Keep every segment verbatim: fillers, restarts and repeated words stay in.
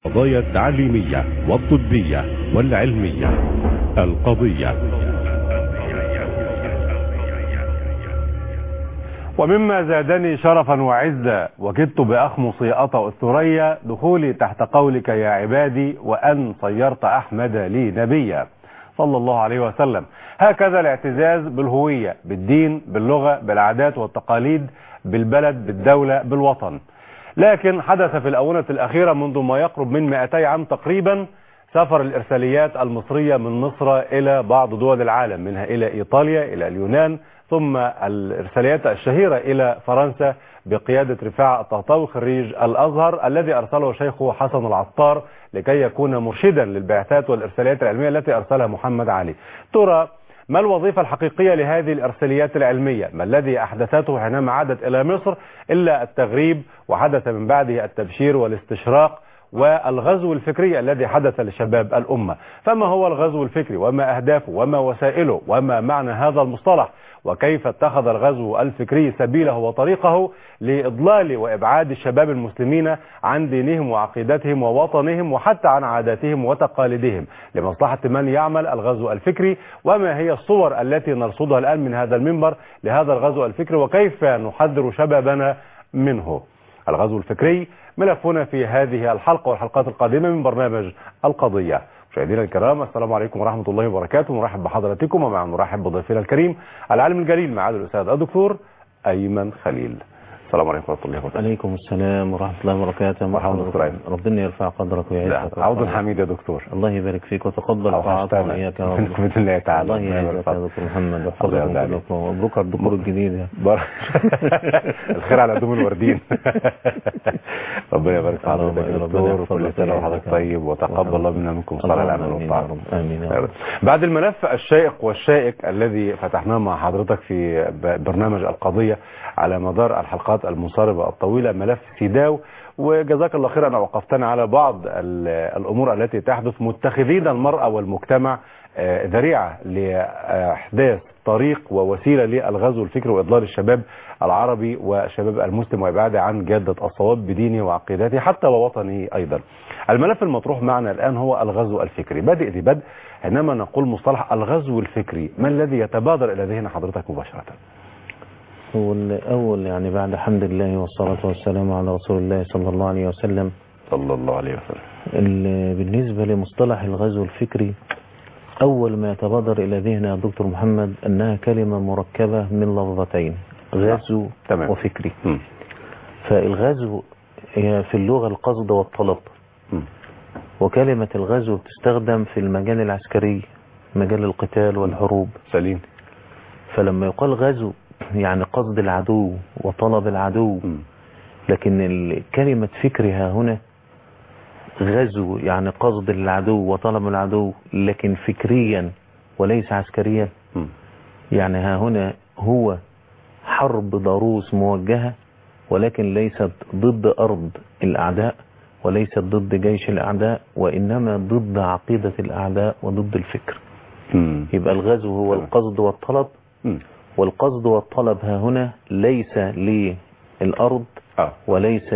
القضايا التعليمية والطبية والعلمية. القضية. ومما زادني شرفا وعزا وكدت بأخمصي أطأ الثريا دخولي تحت قولك يا عبادي وأن صيرت أحمد لي نبيا صلى الله عليه وسلم. هكذا الاعتزاز بالهوية، بالدين، باللغة، بالعادات والتقاليد، بالبلد، بالدولة، بالوطن. لكن حدث في الآونة الأخيرة منذ ما يقرب من مئتي عام تقريبا سفر الإرساليات المصرية من مصر إلى بعض دول العالم، منها إلى إيطاليا، إلى اليونان، ثم الإرساليات الشهيرة إلى فرنسا بقيادة رفاعة الطهطاوي خريج الأزهر الذي أرسله شيخه حسن العطار لكي يكون مرشدا للبعثات والإرساليات العلمية التي أرسلها محمد علي. ترى ما الوظيفة الحقيقية لهذه الإرساليات العلمية؟ ما الذي أحدثته حينما عادت إلى مصر إلا التغريب، وحدث من بعده التبشير والاستشراق والغزو الفكري الذي حدث لشباب الأمة. فما هو الغزو الفكري وما أهدافه وما وسائله وما معنى هذا المصطلح، وكيف اتخذ الغزو الفكري سبيله وطريقه لإضلال وإبعاد الشباب المسلمين عن دينهم وعقيدتهم ووطنهم وحتى عن عاداتهم وتقاليدهم لمصلحة من يعمل الغزو الفكري؟ وما هي الصور التي نرصدها الآن من هذا المنبر لهذا الغزو الفكري وكيف نحذر شبابنا منه؟ الغزو الفكري ملفنا في هذه الحلقة والحلقات القادمة من برنامج القضية. مشاهدينا الكرام، السلام عليكم ورحمة الله وبركاته. مرحب بحضراتكم ومع نرحب بضيفنا الكريم العالم الجليل معالي الأستاذ الدكتور أيمن خليل. السلام عليكم ورحمة الله وبركاته. عليكم السلام ورحمة الله وبركاته. مرحبا دكتور أيمن. ربنا يرفع قدرك ويعزك. عوض حميد يا دكتور. الله يبارك فيك وتقبل طاعتنا وإياك يا رب. بإذن الله تعالى. الله يعزك يا دكتور محمد ويحفظك ومبروك على الدكتور الجديد. الخير على دوم الوردين. ربنا يبارك في حضرتك يا دكتور وكل سنة وحضرتك طيب وتقبل الله منا منكم صالح العمل والطاعة. آمين يا رب. بعد الملف الشائق والشائك الذي فتحناه مع حضرتك في برنامج القضية على مدار الحلقات المنصربة الطويلة، ملف سيداو، وجزاك الله خير أن وقفتنا على بعض الأمور التي تحدث متخذين المرأة والمجتمع ذريعة لإحداث طريق ووسيلة للغزو الفكري وإضلال الشباب العربي والشباب المسلم وإبعاده عن جادة الصواب بدينه وعقيدته حتى ووطنه أيضا. الملف المطروح معنا الآن هو الغزو الفكري. بادئ ذي بدء، حينما نقول مصطلح الغزو الفكري ما الذي يتبادر إلى ذهن حضرتك مباشرة؟ هو الأول يعني بعد حمد الله والصلاة والسلام على رسول الله صلى الله عليه وسلم صلى الله عليه وسلم. بالنسبة لمصطلح الغزو الفكري، أول ما يتبادر إلى ذهن يا دكتور محمد أنها كلمة مركبة من لفظتين، غزو تمام. وفكري. م. فالغزو هي في اللغة القصد والطلب، م. وكلمة الغزو تستخدم في المجال العسكري، مجال القتال والحروب. سليم. فلما يقال غزو يعني قصد العدو وطلب العدو، م. لكن كلمة فكرها هنا غزو يعني قصد العدو وطلب العدو لكن فكريا وليس عسكريا. م. يعني ها هنا هو حرب ضروس موجهة، ولكن ليست ضد أرض الأعداء وليست ضد جيش الأعداء، وإنما ضد عقيدة الأعداء وضد الفكر. م. يبقى الغزو هو القصد والطلب، م. والقصد والطلب ها هنا ليس للأرض آه. وليس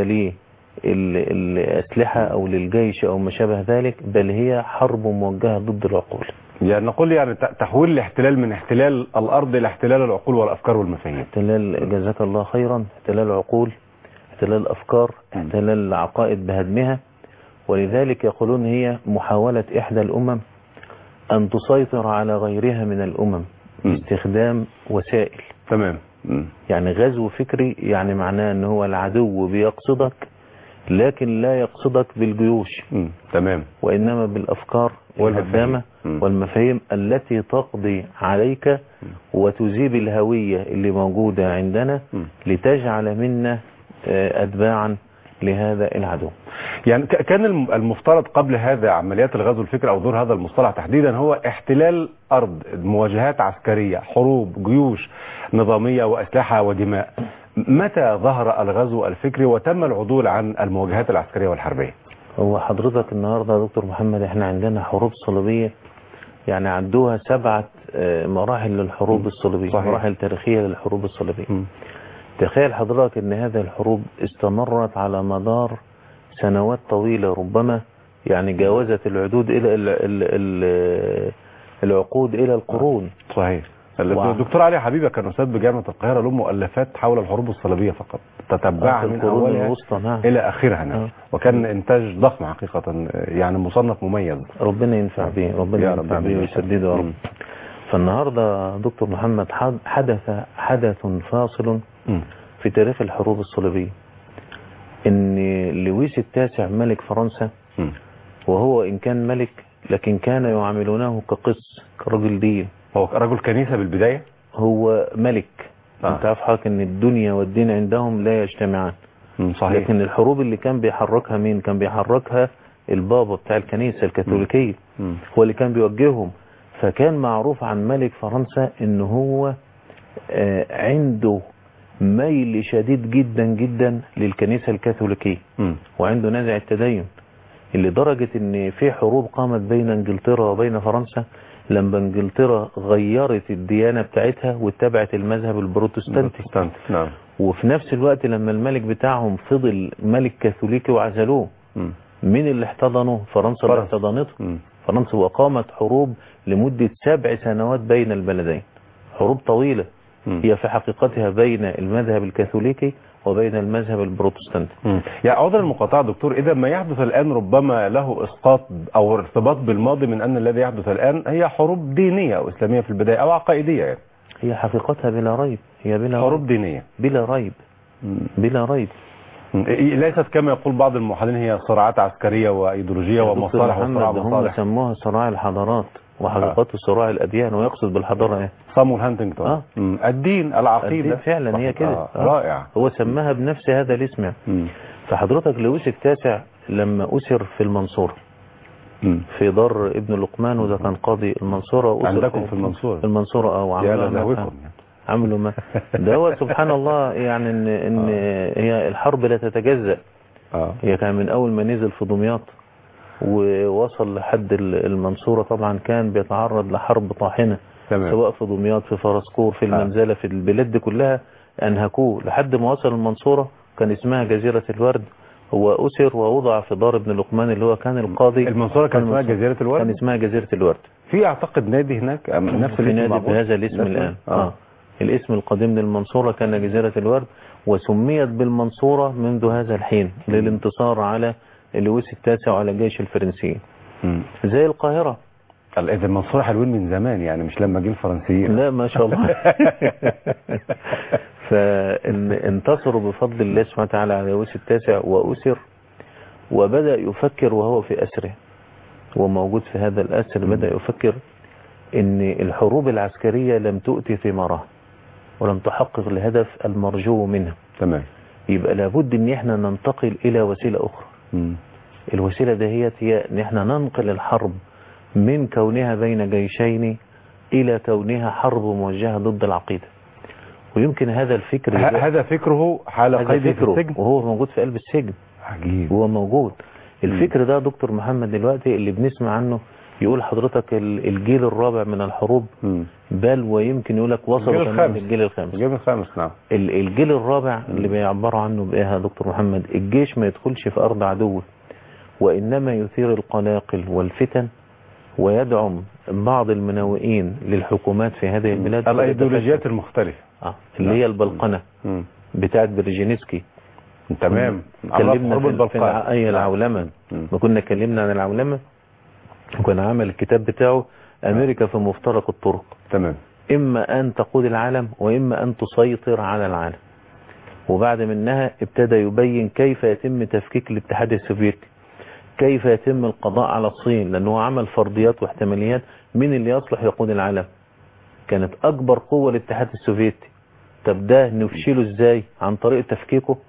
للأسلحة أو للجيش أو ما شابه ذلك، بل هي حرب موجهة ضد العقول. يعني نقول يعني تحويل الاحتلال من احتلال الأرض إلى احتلال العقول والأفكار والمفاهيم. احتلال، جزاك الله خيرا، احتلال العقول، احتلال الأفكار، احتلال العقائد بهدمها. ولذلك يقولون هي محاولة إحدى الأمم أن تسيطر على غيرها من الأمم باستخدام وسائل. تمام. يعني غزو فكري يعني معناه أن هو العدو بيقصدك لكن لا يقصدك بالجيوش. م. تمام. وإنما بالأفكار والهدامة والمفاهيم التي تقضي عليك م. وتذيب الهوية اللي موجودة عندنا م. لتجعل منا أتباعا لهذا العدو. يعني كان المفترض قبل هذا عمليات الغزو الفكري أو دور هذا المصطلح تحديدا هو احتلال أرض، مواجهات عسكرية، حروب، جيوش نظامية وأسلحة ودماء. متى ظهر الغزو الفكري وتم العدول عن المواجهات العسكرية والحربية؟ هو حضرتك النهاردة يا دكتور محمد احنا عندنا حروب صليبية، يعني عدوها سبعة مراحل للحروب الصليبية، صحيح. مراحل تاريخية للحروب الصليبية. م. تخيل حضرتك ان هذه الحروب استمرت على مدار سنوات طويلة ربما يعني جاوزت العدود إلى ال ال ال العقود إلى القرون. صحيح. الدكتور علي حبيبة كان أستاذ بجامعة القاهرة له مؤلفات حول الحروب الصليبية فقط تتبعها من أولها نعم. إلى آخرها نعم. آه. وكان إنتاج ضخم حقيقة يعني مصنف مميز. ربنا ينفع به ربنا ينفع به ويسدده يا رب. فالنهاردة دكتور محمد حدث حدث فاصل م. في تاريخ الحروب الصليبية، إن لويس التاسع ملك فرنسا م. وهو إن كان ملك لكن كان يعاملونه كقس كرجل دين. هو رجل كنيسة بالبداية؟ هو ملك. آه. انت عارف حضرتك ان الدنيا والدين عندهم لا يجتمعان. صحيح. لكن الحروب اللي كان بيحركها مين؟ كان بيحركها البابا بتاع الكنيسة الكاثوليكية، م. هو اللي كان بيوجههم. فكان معروف عن ملك فرنسا ان هو آه عنده ميل شديد جدا جدا للكنيسة الكاثوليكية، م. وعنده نزع التدين، اللي درجة ان في حروب قامت بين انجلترا وبين فرنسا لما انجلترا غيرت الديانة بتاعتها واتبعت المذهب البروتستانتي. نعم. وفي نفس الوقت لما الملك بتاعهم فضل ملك كاثوليكي وعزلوه، م. مين اللي احتضنه؟ فرنسا اللي احتضنته. فرنسا، وقامت حروب لمدة سبع سنوات بين البلدين، حروب طويلة م. هي في حقيقتها بين المذهب الكاثوليكي وبين المذهب البروتستانتي. يعني عذر المقاطعة دكتور، إذا ما يحدث الآن ربما له إسقاط أو ارتباط بالماضي من أن الذي يحدث الآن هي حروب دينية أو إسلامية في البداية أو عقائدية يعني. هي حقيقتها بلا ريب، هي بلا حروب ريب. دينية بلا ريب بلا ريب. ليست كما يقول بعض المحللين هي صراعات عسكرية وأيديولوجية ومصالح وصراع مصالح. هم سموها صراع الحضارات وحقيقته آه. صراع الأديان، ويقصد بالحضارة ايه؟ صامويل هانتنجتون. آه. الدين العقيدة. الدين فعلا هي كده. آه. رائع. هو سماها بنفس هذا الاسم. فحضرتك لويس التاسع لما أسر في المنصورة م. في دار ابن لقمان، وده كان قاضي المنصورة. عندكم في المنصورة؟ المنصورة او عملوا عملوا ما ده هو سبحان الله يعني ان ان آه. هي الحرب لا تتجزأ. آه. هي كان من اول ما نزل في دمياط ووصل لحد المنصورة طبعا كان بيتعرض لحرب طاحنة، تمام. سواء في دمياط في فرسكور في المنزلة في البلاد دي كلها انهكوه لحد ما وصل المنصورة. كان اسمها جزيرة الورد. هو أسر ووضع في دار ابن لقمان اللي هو كان القاضي. المنصورة كان اسمها جزيرة الورد؟ كان اسمها جزيرة الورد. في اعتقد نادي هناك نفس في نادي بهذا الاسم الآن. آه. آه. الاسم القديم للمنصورة كان جزيرة الورد، وسميت بالمنصورة منذ هذا الحين للانتصار على لويس التاسع وعلى الجيش الفرنسي. زي القاهرة. إذا المنصورة حلوين من زمان يعني، مش لما جه الفرنسيين. لا ما شاء الله. فانتصروا بفضل الله سبحانه وتعالى على لويس التاسع وأسر، وبدأ يفكر وهو في أسره وموجود في هذا الأسر. بدأ يفكر ان الحروب العسكرية لم تؤتي ثمارها ولم تحقق الهدف المرجو منها. تمام. يبقى لابد ان احنا ننتقل الى وسيلة اخرى. م. الوسيلة دهيت هي ان احنا ننقل الحرب من كونها بين جيشين الى كونها حرب موجهة ضد العقيدة. ويمكن هذا الفكر هذا فكره حال قيد في السجن، وهو موجود في قلب السجن. عجيب. هو موجود الفكر ده دكتور محمد دلوقتي اللي بنسمع عنه. يقول حضرتك الجيل الرابع من الحروب، م. بل ويمكن يقول لك وصلوا كمان للجيل الخامس. الجيل الخامس نعم. الجيل الرابع م. اللي بيعبروا عنه بايه يا دكتور محمد؟ الجيش ما يدخلش في ارض عدوه، وانما يثير القلاقل والفتن ويدعم بعض المناوئين للحكومات في هذه البلاد. الايديولوجيات المختلفة اه اللي هي البلقنة م. بتاعت برجينسكي. تمام. اتكلمنا في, في اي العولمة. ما كنا اتكلمنا عن العولمة، وكان عمل الكتاب بتاعه أمريكا في مفترق الطرق. تمام. إما أن تقود العالم وإما أن تسيطر على العالم. وبعد منها ابتدى يبين كيف يتم تفكيك الاتحاد السوفيتي، كيف يتم القضاء على الصين، لأنه عمل فرضيات واحتماليات من اللي يصلح يقود العالم. كانت أكبر قوة الاتحاد السوفيتي. طب ده نفشله إزاي؟ عن طريق تفكيكه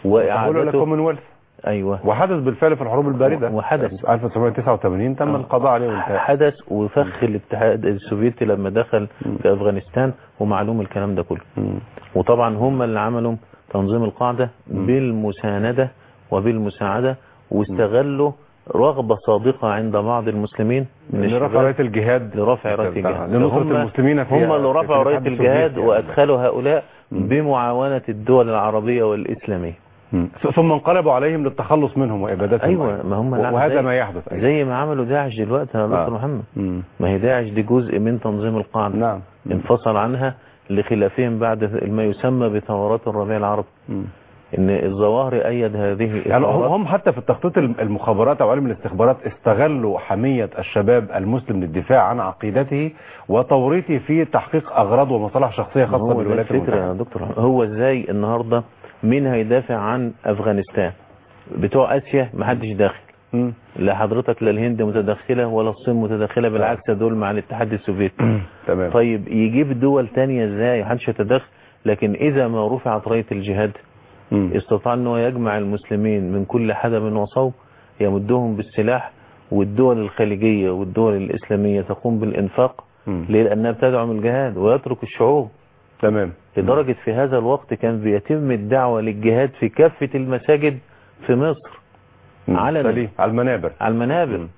وإعادته. ايوه. وحدث بالفعل في الحروب الباردة. وحدث ألف وتسعمائة وتسعة وثمانين تم القضاء عليه وانتهى. حدث وفخ الاتحاد السوفيتي لما دخل م. في افغانستان، ومعلوم الكلام ده كله. م. وطبعا هم اللي عملوا تنظيم القاعدة م. بالمساندة وبالمساعدة، واستغلوا رغبة صادقة عند بعض المسلمين من لرفع راية الجهاد لرفع راية الجهاد لنصرة المسلمين. هم اللي رفعوا راية الجهاد وادخلوا هؤلاء م. بمعاونة الدول العربية والإسلامية. مم. ثم انقلبوا عليهم للتخلص منهم وابادتهم. ايوه ما هم وهذا ما يحدث أيضا. زي ما عملوا داعش دلوقتي يا دكتور آه. محمد. مم. ما هي داعش دي جزء من تنظيم القاعده. نعم. مم. انفصل عنها لخلافهم بعد ما يسمى بثورات الربيع العربي. مم. ان الظواهر ايد هذه يعني الثورات. هم حتى في التخطيط المخابرات او علم الاستخبارات استغلوا حمية الشباب المسلم للدفاع عن عقيدته وتوريطه في تحقيق اغراض ومصالح شخصية خاصة هو ده بالولايات الفكرة المتحدة. يا دكتور. هو ازاي النهاردة مين هيدافع عن افغانستان؟ بتوع اسيا محدش داخل. مم. لا حضرتك لا الهند متدخلة ولا الصين متدخلة، بالعكس دول مع الاتحاد السوفيتي. تمام. طيب يجيب دول تانية ازاي؟ محدش يتدخل. لكن اذا ما رفعت راية الجهاد مم. استطاع انه يجمع المسلمين من كل حدب وصوب، يمدهم بالسلاح، والدول الخليجية والدول الاسلامية تقوم بالانفاق. مم. ليه؟ لانها بتدعم الجهاد ويترك الشعوب. تمام. لدرجة في هذا الوقت كان بيتم الدعوة للجهاد في كافة المساجد في مصر. مم. على سليم. على المنابر. على المنابر. مم.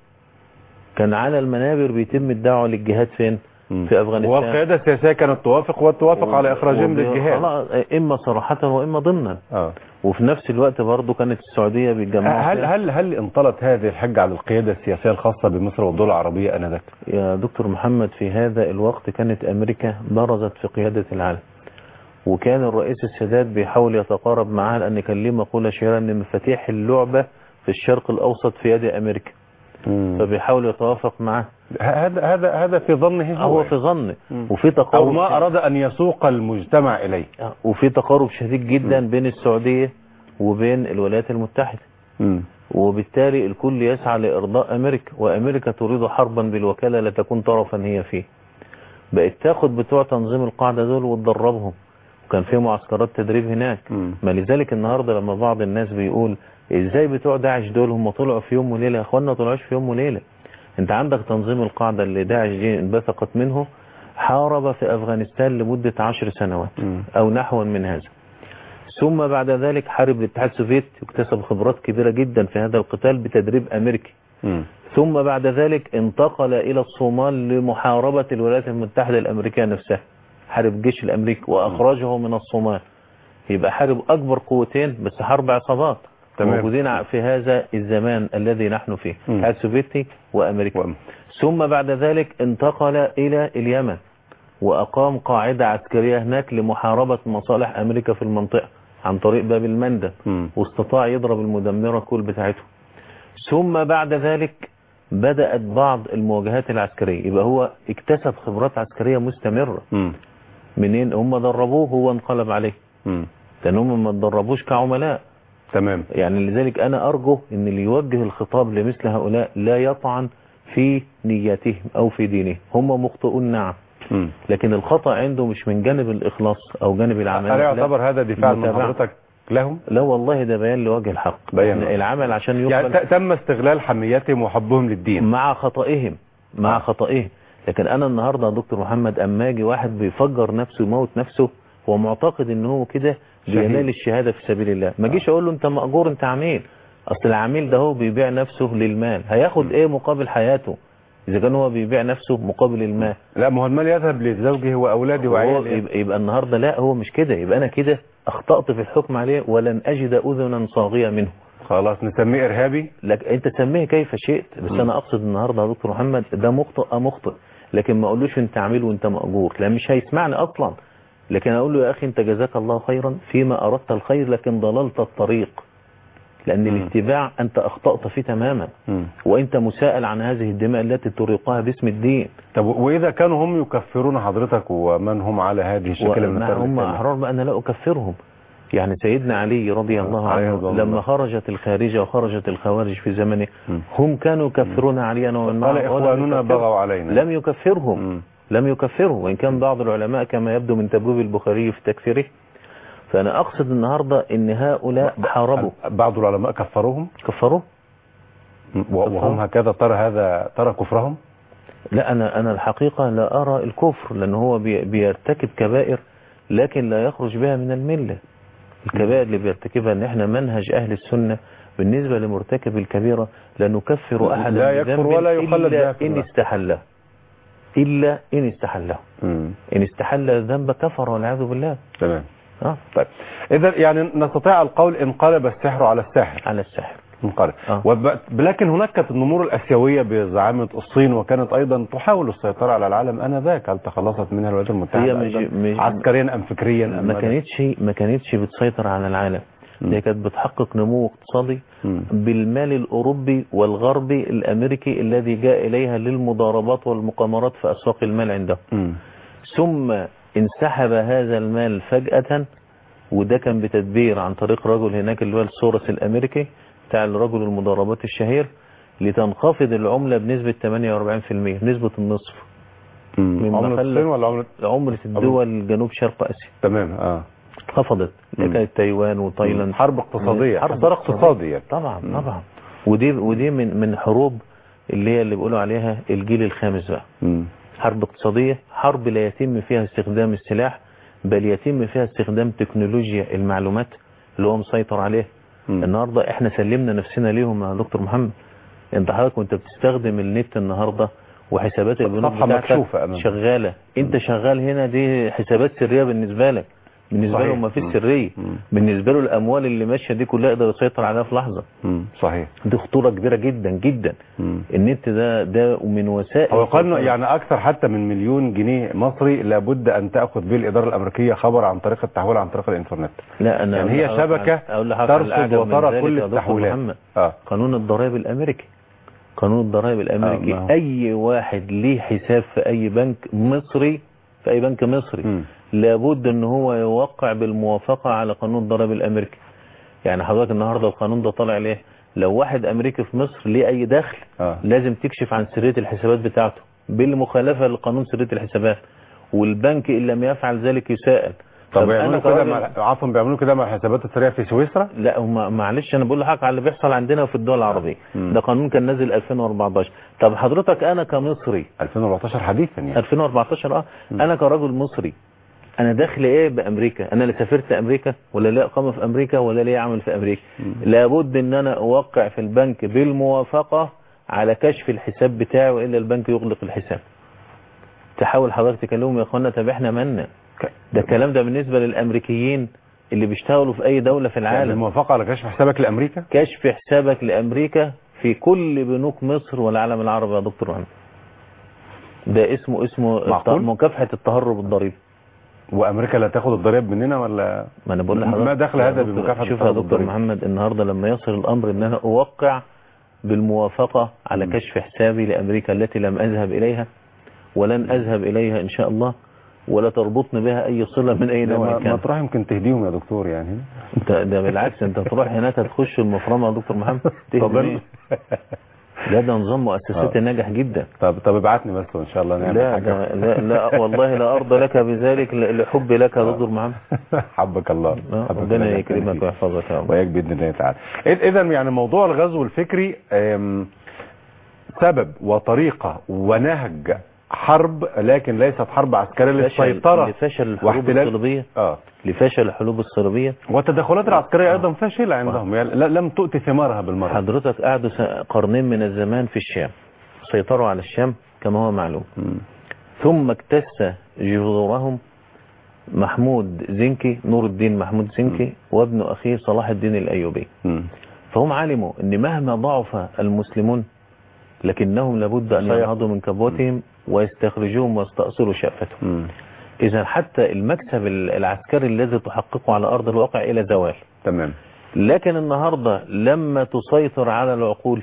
كان على المنابر بيتم الدعوة للجهاد فين؟ مم. في أفغانستان. والقيادة السياسية كانت توافق وتوافق على إخراجهم وب- للجهاد. خلاص، إما صراحة وإما ضمنا. آه. وفي نفس الوقت برضو كانت السعودية بيتجمعوا هل فيها. هل هل انطلت هذه الحجة على القيادة السياسية الخاصة بمصر والدول العربية آنذاك؟ يا دكتور محمد في هذا الوقت كانت أمريكا برزت في قيادة العالم، وكان الرئيس السادات بيحاول يتقارب معها، لأن كان ليه مقولة شهيرة أن مفاتيح اللعبة في الشرق الأوسط في يد أمريكا. مم. فبيحاول يتوافق معه. هذا هذا هذا في ظنه هو, هو في ظن. مم. وفي تقارب أو ما أراد أن يسوق المجتمع إليه. وفي تقارب شديد جدا بين السعودية وبين الولايات المتحدة. مم. وبالتالي الكل يسعى لإرضاء أمريكا، وأمريكا تريد حربا بالوكالة لا تكون طرفا هي فيه. بقت تاخد بتوع تنظيم القاعدة دول وتدربهم، وكان في معسكرات تدريب هناك. مم. ما لذلك النهاردة لما بعض الناس بيقول ازاي بتوع داعش دول هم طلعوا في يوم وليلة؟ يا اخوانا ما طلعوش في يوم وليلة. انت عندك تنظيم القاعدة اللي داعش دي انبثقت منه، حارب في افغانستان لمدة عشر سنوات مم. او نحو من هذا. ثم بعد ذلك حارب الاتحاد السوفيتي واكتسب خبرات كبيرة جدا في هذا القتال بتدريب امريكي. مم. ثم بعد ذلك انتقل الى الصومال لمحاربة الولايات المتحدة الامريكية نفسها، حارب الجيش الامريكي واخرجه من الصومال. يبقى حارب اكبر قوتين بس حرب عصابات موجودين في هذا الزمان الذي نحن فيه، الاتحاد السوفيتي وامريكا. و... ثم بعد ذلك انتقل الى اليمن واقام قاعدة عسكرية هناك لمحاربة مصالح امريكا في المنطقة عن طريق باب المندب، مم. واستطاع يضرب المدمرة كل بتاعته. ثم بعد ذلك بدأت بعض المواجهات العسكرية. يبقى هو اكتسب خبرات عسكرية مستمرة. مم. منين هم دربوه هو انقلب عليه، مم. لان هم ما تدربوش كعملاء. تمام. يعني لذلك انا ارجو ان اللي يوجه الخطاب لمثل هؤلاء لا يطعن في نياتهم او في دينهم. هم مخطئون نعم، مم. لكن الخطأ عنده مش من جانب الاخلاص او جانب العمل. هل يعتبر هذا دفاع من متابعة. حضرتك لهم؟ لا والله ده بيان لوجه الحق. بيان. العمل عشان يقبل يعني ت- تم استغلال حميتهم وحبهم للدين مع خطئهم مع آه. خطئهم. لكن انا النهارده يا دكتور محمد اما اجي واحد بيفجر نفسه يموت نفسه ومعتقد ان هو كده بينال الشهاده في سبيل الله، ما اجيش اقول له انت مأجور انت عميل. اصل العميل ده هو بيبيع نفسه للمال، هياخد ايه مقابل حياته اذا كان هو بيبيع نفسه مقابل المال؟ لا، ما هو المال يذهب لزوجه واولاده هو وعياله. يبقى, يبقى النهارده لا هو مش كده، يبقى انا كده اخطأت في الحكم عليه ولن اجد اذنا صاغيه منه. خلاص نسميه ارهابي. لك انت تسميه كيف شئت، بس م. انا اقصد النهارده يا دكتور محمد ده مخطئ مخطئ، لكن ما اقولوش انت عميل وانت مأجور، لا مش هيسمعني اصلا. لكن اقول له يا اخي انت جزاك الله خيرا فيما اردت الخير لكن ضللت الطريق، لان م. الاتباع انت اخطأت فيه تماما، م. وانت مسائل عن هذه الدماء التي تريقها باسم الدين. طب واذا كانوا هم يكفرون حضرتك ومن هم على هذه الشكل من وما هم احرار بقى انا لا اكفرهم. يعني سيدنا علي رضي الله عنه لما خرجت الخارجة وخرجت الخوارج في زمنه م. هم كانوا يكفرون عليا ومن قال اخواننا بغوا علينا، لم يكفرهم م. لم يكفرهم، وإن كان بعض العلماء كما يبدو من تبويب البخاري في تكفيره. فأنا أقصد النهاردة إن هؤلاء حاربوا. بعض العلماء كفروهم كفروا وهم هكذا ترى هذا ترى كفرهم. لا أنا أنا الحقيقة لا أرى الكفر، لأن هو بيرتكب كبائر لكن لا يخرج بها من الملة. الكبائر اللي بيرتكبها ان احنا منهج اهل السنة بالنسبة لمرتكب الكبيرة لا نكفر احدا لا يكفر ولا يخلد الا ان استحله الا ان استحله. مم. ان استحل الذنب كفر والعياذ بالله. تمام. اه طيب اذا يعني نستطيع القول انقلب السحر على الساحر. على السحر انقلب. آه. وب... لكن هناك كانت النمور الاسيويه بزعامه الصين، وكانت ايضا تحاول السيطره على العالم انذاك. هل تخلصت منها الولايات المتحده هي مش أيضاً مش عسكريا ام فكريا أم ما ماذا؟ كانتش ما كانتش بتسيطر على العالم. هي كانت بتحقق نمو اقتصادي مم. بالمال الأوروبي والغربي الأمريكي الذي جاء إليها للمضاربات والمقامرات في أسواق المال عندهم. مم. ثم انسحب هذا المال فجأة، وده كان بتدبير عن طريق رجل هناك اللي هو السورس الأمريكي بتاع الرجل المضاربات الشهير، لتنخفض العملة بنسبة ثمانية وأربعين بالمئة، نسبة النصف. مم. عملة الصين ولا عملة عملة الدول جنوب شرق آسيا تمام اه خفضت، اللي كانت تايوان وتايلاند. حرب اقتصادية، حرب حرب اقتصادية طبعا طبعا. ودي ودي من من حروب اللي هي اللي بيقولوا عليها الجيل الخامس بقى. مم. حرب اقتصادية، حرب لا يتم فيها استخدام السلاح، بل يتم فيها استخدام تكنولوجيا المعلومات اللي هو مسيطر عليه. مم. النهاردة احنا سلمنا نفسنا ليهم يا دكتور محمد. انت حضرتك وانت بتستخدم النت النهاردة وحسابات البنوك صفحة بتاعتك مكشوفة أمامك. شغالة، انت شغال هنا، دي حسابات سرية بالنسبة لك. بالنسبة صحيح. له ما فيش مم. سرية. مم. بالنسبة له الأموال اللي ماشية دي كلها يقدر يسيطر عليها في لحظة. مم. صحيح. دي خطورة كبيرة جدا جدا. مم. النت ده ده من وسائل هو قال السيطرة. يعني أكثر حتى من مليون جنيه مصري لابد أن تأخذ به الإدارة الأمريكية خبر عن طريق التحويل عن طريق الإنترنت. لا أنا يعني هي أقول لحضرتك شبكة على- أقول لحضرتك على ترصد الأعجب من وترى ذلك كل يا دكتور التحويلات. محمد. آه. قانون الضرائب الأمريكي. قانون الضرائب الأمريكي آه. أي واحد ليه حساب في أي بنك مصري، في أي بنك مصري، مم. لابد ان هو يوقع بالموافقة على قانون الضرائب الامريكي. يعني حضرتك النهاردة القانون ده طالع ليه؟ لو واحد امريكي في مصر ليه اي دخل آه. لازم تكشف عن سرية الحسابات بتاعته بالمخالفة لقانون سرية الحسابات، والبنك ان لم يفعل ذلك يسائل. طب بيعملوا كده كراجل- مع عفوا بيعملوا كده مع الحسابات السريعة في سويسرا؟ لا هم معلش انا بقول لحضرتك على اللي بيحصل عندنا وفي الدول العربية. مم. ده قانون كان نازل ألفين وأربعتاشر. طب حضرتك انا كمصري ألفين وأربعتاشر حديثا يعني. ألفين وأربعتاشر اه انا كراجل مصري انا داخل ايه بامريكا؟ انا اللي سافرت امريكا ولا لي اقامه في امريكا ولا لي عمل في امريكا؟ لابد ان انا اوقع في البنك بالموافقه على كشف الحساب بتاعي، والا البنك يغلق الحساب. تحاول حضرتك تكلمهم يا اخوانا، طب احنا مالنا؟ ده الكلام ده بالنسبه للامريكيين اللي بيشتغلوا في اي دوله في يعني العالم. الموافقة على كشف حسابك لأمريكا؟ كشف حسابك لامريكا في كل بنوك مصر والعالم العربي يا دكتور محمد. ده اسمه اسمه معقول؟ مكافحه التهرب الضريبي. وامريكا لا تاخد الضرائب مننا ولا؟ ما انا بقول لحضرتك ما دخل يا هذا دكتور- بمكافحة شوف يا التهرب دكتور الضريبي؟ محمد، النهارده لما يصل الامر ان انا اوقع بالموافقه على كشف حسابي لامريكا التي لم اذهب اليها ولن اذهب اليها ان شاء الله، ولا تربطني بها اي صله من اي ده نوع ما, ما كان. تروح يمكن تهديهم يا دكتور يعني. انت ده بالعكس، انت تروح هناك هتخش المفرمه يا دكتور محمد طب تهدي. ده ده نظام مؤسساتي آه. ناجح جدا. طب طب ابعتني بس وان شاء الله نعمل لا حاجه. ده لا, لا والله لا ارضى لك بذلك لحبي لك يا دكتور محمد. حبك الله. آه، حبك ربنا الله يكرمك فيك. ويحفظك يا رب. وياك باذن الله تعالى. اذا يعني موضوع الغزو الفكري آم، سبب وطريقه ونهج حرب، لكن ليست حرب عسكريه للسيطره لفشل الحروب واحتلال. الصليبيه اه لفشل الحروب الصليبيه. والتدخلات العسكريه ايضا فاشله عندهم، يعني لا- لم تؤتي ثمارها بالمره. حضرتك قعدوا س- قرنين من الزمان في الشام، سيطروا على الشام كما هو معلوم. مم. ثم اكتس جذورهم محمود زنكي، نور الدين محمود زنكي، وابن أخيه صلاح الدين الأيوبي. مم. فهم علموا أن مهما ضعف المسلمون لكنهم لابد أن سيق- ينهضوا من كبوتهم ويستخرجوهم ويستأصلوا شأفتهم. مم. إذا حتى المكسب العسكري الذي تحققه على أرض الواقع إلى زوال. تمام. لكن النهاردة لما تسيطر على العقول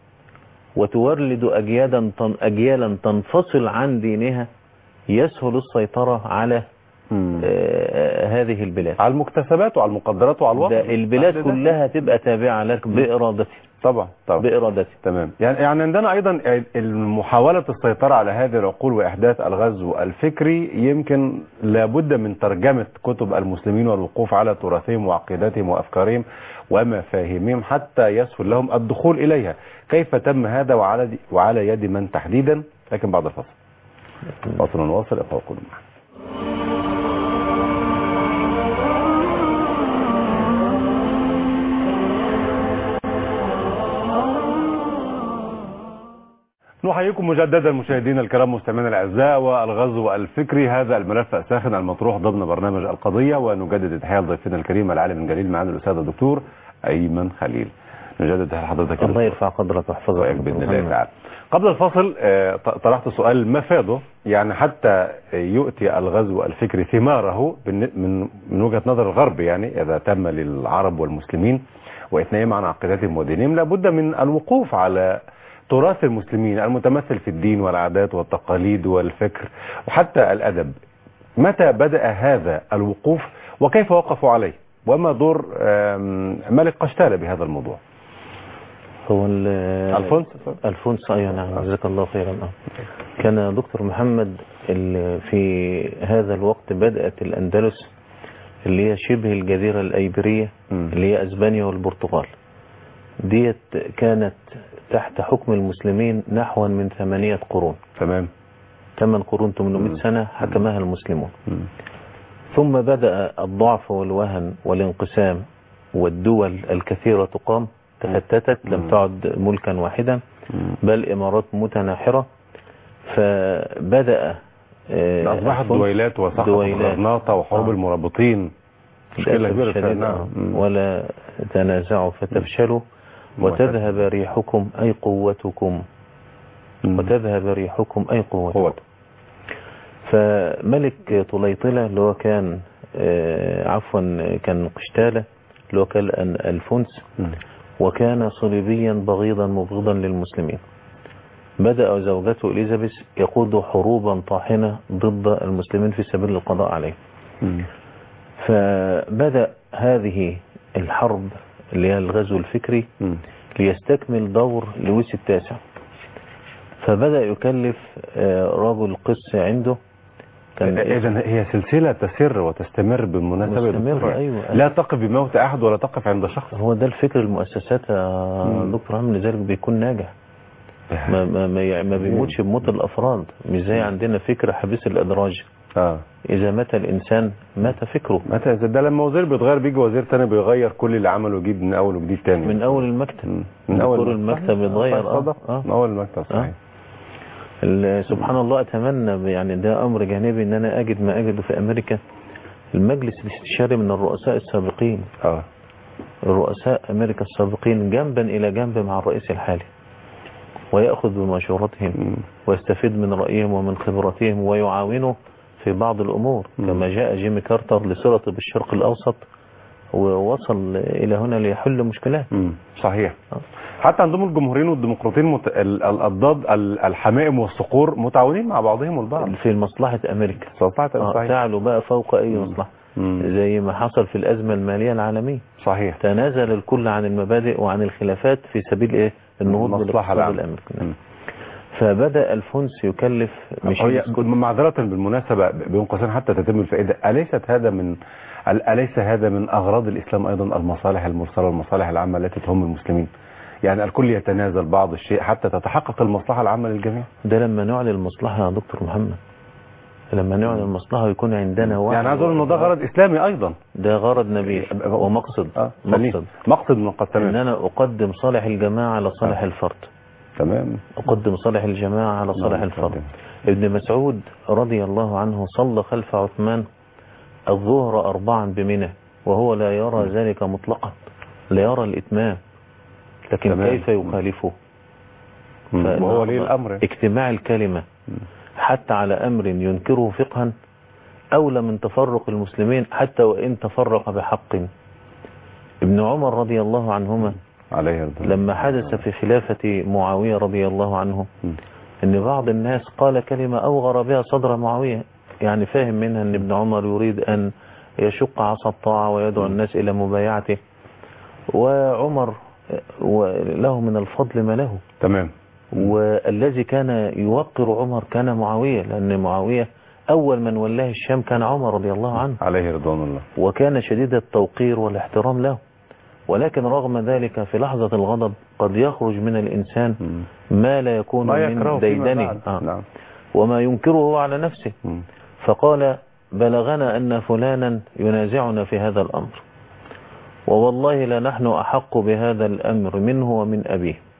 وتولد أجيالا تن- أجيالا تنفصل عن دينها، يسهل السيطرة على مم. آه، هذه البلاد. على المكتسبات وعلى المقدرات وعلى الوطن. ده البلاد أهل ده. كلها تبقى تابعة لك بإرادتها. طبعا طبعا. بإرادتها. تمام. يعني يعني عندنا ايضا محاولة السيطرة على هذه العقول واحداث الغزو الفكري، يمكن لابد من ترجمة كتب المسلمين والوقوف على تراثهم وعقيدتهم وافكارهم ومفاهيمهم حتى يسهل لهم الدخول اليها. كيف تم هذا وعلى دي وعلى يد من تحديدا؟ لكن بعد الفصل. فاصل ونواصل. اقرأ كلهم معنا. نحييكم مجددا مشاهدينا الكرام مستمعينا الاعزاء. والغزو الفكري هذا الملف الساخن المطروح ضمن برنامج القضيه، ونجدد التحيه لضيفنا الكريم العالم الجليل معنا الاستاذ الدكتور ايمن خليل. نجدد تحيه لحضرتك. الله يرفع قدرك ويحفظك باذن الله تعالى. قبل الفاصل طرحت سؤال ما فاده، يعني حتى يؤتي الغزو الفكري ثماره من من وجهه نظر الغرب، يعني اذا تم للعرب والمسلمين واثنيهم عن عقيدتهم ودينهم لابد من الوقوف على تراث المسلمين المتمثل في الدين والعادات والتقاليد والفكر وحتى الأدب. متى بدأ هذا الوقوف وكيف وقفوا عليه، وما دور ملك قشتالة بهذا الموضوع؟ هو الفونس الفونس ايوه نعم جزاك الله خيرا. كان دكتور محمد في هذا الوقت بدأت الأندلس اللي هي شبه الجزيرة الأيبرية اللي هي أسبانيا والبرتغال، ديت كانت تحت حكم المسلمين نحو من ثمانية قرون. تمام. ثمان قرون ثمانمائة سنة حكمها المسلمون. مم. ثم بدأ الضعف والوهن والانقسام، والدول الكثيرة تقام تفتتت، لم تعد ملكا واحدا بل إمارات متناحرة. فبدأ أصبحت دويلات وسقط غرناطة وحروب المرابطين مشكلة كبيرة. ولا تنازعوا فتفشلوا وتذهب ريحكم أي قوتكم وتذهب ريحكم أي قوتكم. فملك طليطلة اللي هو كان عفوا كان قشتالة اللي هو كان الفونس، وكان صليبيا بغيضا مبغضا للمسلمين. بدأ زوجته إليزابيث يقود حروبا طاحنة ضد المسلمين في سبيل القضاء عليه. فبدأ هذه الحرب اللي هي الغزو الفكري م. ليستكمل دور لويس التاسع. فبدأ يكلف رجل قس عنده. إذن هي سلسلة تسر وتستمر بالمناسبة. مستمرة أيوة. لا تقف بموت أحد ولا تقف عند شخص. هو ده الفكر المؤسسات دكتور عام، لذلك بيكون ناجح. ما, ما, ما, ما بيموتش بموت الأفراد، مش زي عندنا فكر حبيس الأدراج. آه. إذا مات الإنسان مات فكره. مات ده لما وزير بيتغير بيجي وزير تاني بيغير كل اللي عمله ويجيب من أول وجديد تاني. من أول المكتب. من أول المكتب بيتغير. آه. آه. من أول المكتب صحيح. آه. سبحان الله. أتمنى يعني ده أمر جانبي إن أنا أجد ما أجده في أمريكا. المجلس الاستشاري من الرؤساء السابقين. آه. الرؤساء أمريكا السابقين جنبا إلى جنب مع الرئيس الحالي، ويأخذ بمشورتهم ويستفيد من رأيهم ومن خبرتهم ويعاونه في بعض الأمور. م. كما جاء جيمي كارتر لصلته بالشرق الأوسط ووصل إلى هنا ليحل مشكلات. صحيح. أه. حتى عندهم الجمهوريين والديمقراطيين مت... الأضداد الحمائم والصقور متعاونين مع بعضهم البعض في مصلحة أمريكا. مصلحة أه. تعالوا بقى فوق أي مصلحة. زي ما حصل في الأزمة المالية العالمية. صحيح. تنازل الكل عن المبادئ وعن الخلافات في سبيل إيه؟ النهوض بالاقتصاد الأمريكي. فبدأ الفونس يكلف مش معذرة بالمناسبة بين قوسين حتى تتم الفائدة، أليست هذا من أليس هذا من أغراض الإسلام أيضا، المصالح المرسلة والمصالح العامة التي تهم المسلمين؟ يعني الكل يتنازل بعض الشيء حتى تتحقق المصلحة العامة للجميع. ده لما نعلن المصلحة يا دكتور محمد، لما نعلن المصلحة ويكون عندنا وعي. يعني عايز اقول انه ده غرض إسلامي أيضا. ده غرض نبيل ومقصد. آه. مقصد مقصد من قدام ان انا اقدم صالح الجماعة على صالح آه. الفرد. تمام. أقدم صالح الجماعة على صالح الفرد. ابن مسعود رضي الله عنه صلى خلف عثمان الظهر أربعا بمنى وهو لا يرى ذلك مطلقا، لا يرى الإتمام، لكن تمام. كيف يخالفه؟ وهو ليه الأمر اجتماع الكلمة حتى على أمر ينكره فقها أولى من تفرق المسلمين حتى وإن تفرق بحق. ابن عمر رضي الله عنهما عليه لما حدث في خلافة معاوية رضي الله عنه ان بعض الناس قال كلمة اوغر بها صدر معاوية، يعني فاهم منها ان ابن عمر يريد ان يشق عصا الطاعة ويدعو الناس الى مبايعته، وعمر له من الفضل ما له. تمام. والذي كان يوقر عمر كان معاوية، لان معاوية اول من ولاه الشام كان عمر رضي الله عنه عليه رضوان الله، وكان شديد التوقير والاحترام له. ولكن رغم ذلك في لحظة الغضب قد يخرج من الإنسان ما لا يكون ما من ديدنه آه. نعم. وما ينكره على نفسه. م. فقال بلغنا أن فلانا ينازعنا في هذا الأمر، ووالله لا نحن أحق بهذا الأمر منه ومن أبيه.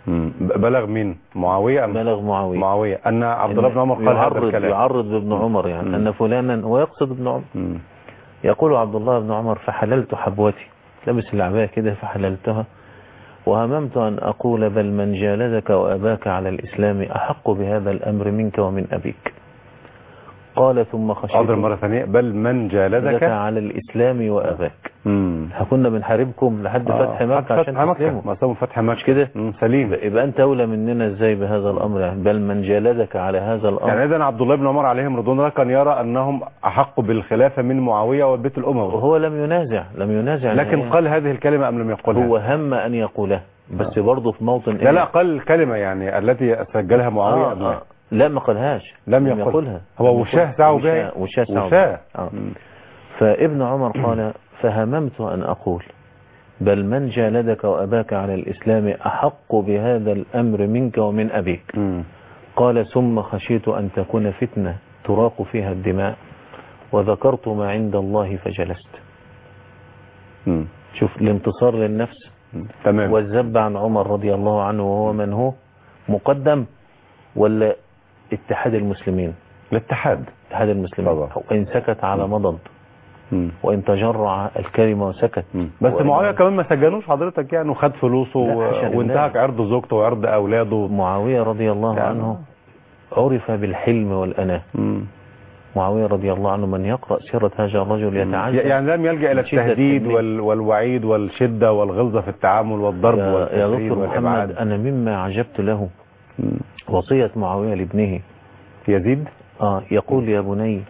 مم. بلغ مين؟ معاوية أم بلغ معاوية معاوية أن عبد الله بن عمر قال هذا يعرض الكلام. يعرض بابن عمر يعني مم. أن فلانا ويقصد ابن عمر. مم. يقول عبد الله بن عمر فحللت حبوتي، لبس العباية كده فحللتها، وهممت أن أقول بل من جالدك وأباك على الإسلام أحق بهذا الأمر منك ومن أبيك. قال ثم خشيت حاضر مرة ثانية بل من جالدك على الإسلام وأباك. مم. كنا بنحاربكم لحد آه. فتح مكة عشان فتح تسلموا، مكة، ما سموا فتح مكة مش كده؟ مم. سليم. يبقى أنت أولى مننا إزاي بهذا الأمر يعني؟ بل من جالدك على هذا الأمر. يعني إذن عبد الله بن عمر عليهم رضوان الله كان يرى أنهم أحق بالخلافة من معاوية والبيت الأموي، وهو لم ينازع لم ينازع لكن نهائياً. قال هذه الكلمة أم لم يقولها؟ هو هم أن يقولها بس برضه في موطن لا لا قال الكلمة يعني التي سجلها معاوية. آه آه. لا ما قالهاش، لم يقولها. هو وشاه سعوا بها وشاه سعوا وشاه. آه. فابن عمر قال فهممت أن أقول بل من جالدك وأباك على الإسلام أحق بهذا الأمر منك ومن أبيك. مم. قال ثم خشيت أن تكون فتنة تراق فيها الدماء وذكرت ما عند الله فجلست. مم. شوف الانتصار للنفس. مم. تمام. والذب عن عمر رضي الله عنه وهو من هو مقدم ولا اتحاد المسلمين؟ الاتحاد اتحاد المسلمين طبعا. وإن سكت على مضض مم. وإن تجرع الكلمة وسكت. مم. بس معاوية كمان ما سجنوش حضرتك يعني وخد فلوسه وانتهك عرض زوجته وعرض أولاده. معاوية رضي الله يعني. عنه عرف بالحلم والأناة. مم. معاوية رضي الله عنه من يقرأ سيرة هذا الرجل يتعجب يعني لم يلجأ إلى التهديد وال... والوعيد والشدة والغلظة في التعامل والضرب يا والتشريد دكتور محمد أنا مما عجبت له مم. وصية معاوية لابنه يزيد آه يقول يا بني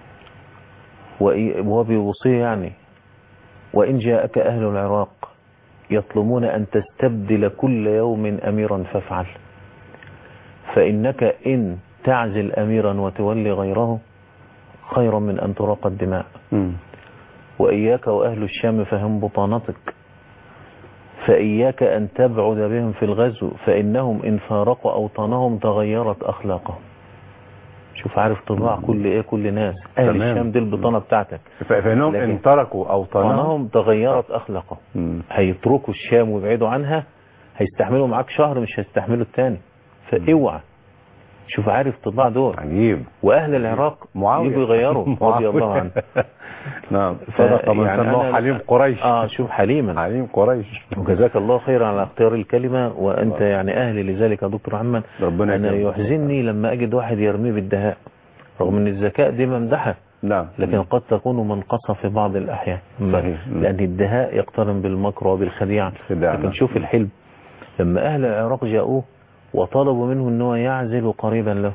وبوصية يعني وإن جاءك أهل العراق يطلبون أن تستبدل كل يوم أميرا فافعل، فإنك إن تعزل أميرا وتولي غيره خيرا من أن تراق الدماء. مم. وإياك وأهل الشام فهم بطانتك، فإياك أن تبعد بهم في الغزو فإنهم إن فارقوا أوطانهم تغيرت أخلاقهم. شوف عارف طباع كل إيه كل ناس أهل تمام. الشام دي البطانة بتاعتك فإنهم إن تركوا أوطانهم تغيرت أخلاقهم. مم. هيتركوا الشام ويبعدوا عنها هيستحملوا معاك شهر مش هيستحملوا التاني، فاوعى. شوف عارف طباع دول عجيب. وأهل العراق يجوا يغيروا رضي الله عنه. نعم صدق من يعني سماه حليم قريش. اه شوف حليما حليم قريش. وجزاك الله خيرا على اختيار الكلمة وأنت يعني أهل لذلك يا دكتور محمد. ربنا أنا يحزنني لما أجد واحد يرميه بالدهاء رغم أن الذكاء دي ممدحة نعم لكن قد تكون منقصة في بعض الأحيان. صحيح. لأن الدهاء يقترن بالمكر وبالخديعة. لكن شوف الحلم لما أهل العراق جاءوه وطلبوا منه أنه يعزل قريبا له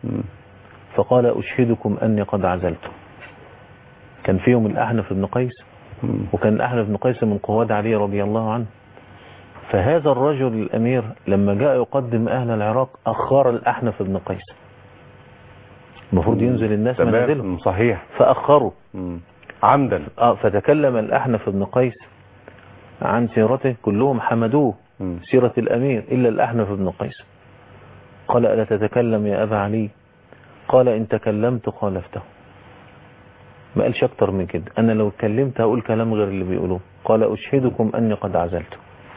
فقال أشهدكم أني قد عزلت. كان فيهم الأحنف بن قيس وكان الأحنف بن قيس من قواد علي رضي الله عنه. فهذا الرجل الأمير لما جاء يقدم أهل العراق أخر الأحنف بن قيس. المفروض ينزل الناس منازلهم صحيح فأخروا عمدا. آه فتكلم الأحنف بن قيس عن سيرته كلهم حمدوه سيرة الأمير إلا الأحنف بن قيس. قال ألا تتكلم يا أبا علي؟ قال إن تكلمت خالفته. ما قالش أكتر من كده. أنا لو اتكلمت هقول كلام غير اللي بيقولوه. قال أشهدكم أني قد عزلت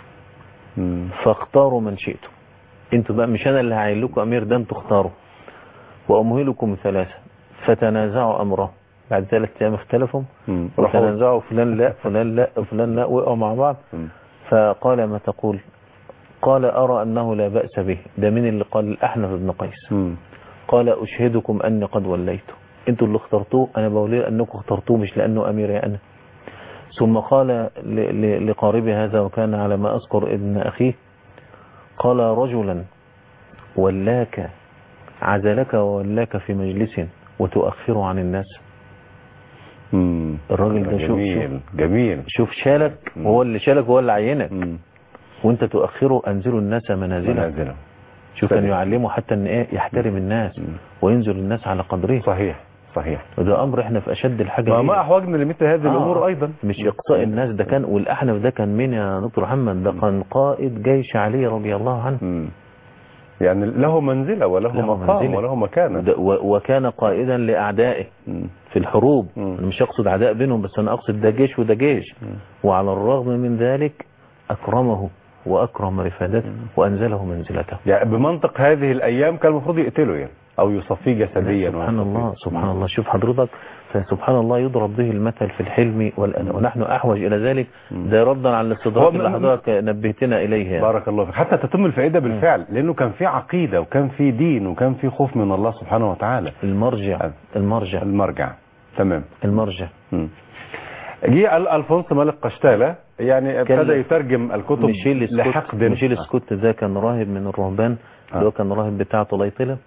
فاختاروا من شئتم. انتوا بقى مش أنا اللي هعين لكم أمير ده انتوا اختاروا. وأمهلكم ثلاثة فتنازعوا أمره. بعد ثلاث أيام اختلفوا وتنازعوا فلان لا فلان لا فلان لا وقعوا مع بعض. فقال ما تقول؟ قال أرى أنه لا بأس به. ده من اللي قال الأحنف بن قيس. قال أشهدكم أني قد وليته. انتوا اللي اخترتوه أنا بقول أنكم اخترتوه مش لأنه أميري أنا. ثم قال لقارب هذا وكان على ما أذكر ابن أخيه قال رجلا ولاك عزلك وولاك في مجلس وتؤخر عن الناس. مم. الراجل ده شوف جميل شوف جميل شوف شالك وهو اللي شالك وهو اللي عينك مم. وانت تؤخره انزلوا الناس منازلهم. منازلهم. شوف كان يعلمه حتى ان ايه يحترم الناس مم. وينزل الناس على قدره. صحيح صحيح. وده امر احنا في اشد الحاجه ما, ما احوجنا لمثل هذه آه. الامور ايضا. مش اقصاء الناس ده كان. والاحنف ده كان مين يا دكتور محمد؟ ده كان قائد جيش علي رضي الله عنه. مم. يعني له منزلة وله له مقام منزلة. وله مكانة وكان قائدا لأعدائه في الحروب. مم. أنا مش أقصد أعداء بينهم بس أنا أقصد ده جيش وده جيش. مم. وعلى الرغم من ذلك أكرمه وأكرم رفادته وأنزله منزلته. يعني بمنطق هذه الأيام كان المفروض يقتله يعني أو يصفيه جسديا. سبحان الله سبحان الله. شوف حضرتك، فسبحان الله يضرب به المثل في الحلم والأذى ونحن أحوج إلى ذلك. ده ردا على الاستدراك اللي حضرتك نبهتنا إليه يعني. بارك الله فيك. حتى تتم الفائدة بالفعل لأنه كان في عقيدة وكان في دين وكان في خوف من الله سبحانه وتعالى. المرجع المرجع المرجع تمام المرجع. جه الفونس مالك قشتالة يعني ابتدى يترجم الكتب لحقد. ميشيل سكوت ده كان راهب من الرهبان اللي هو كان راهب بتاع طليطلة،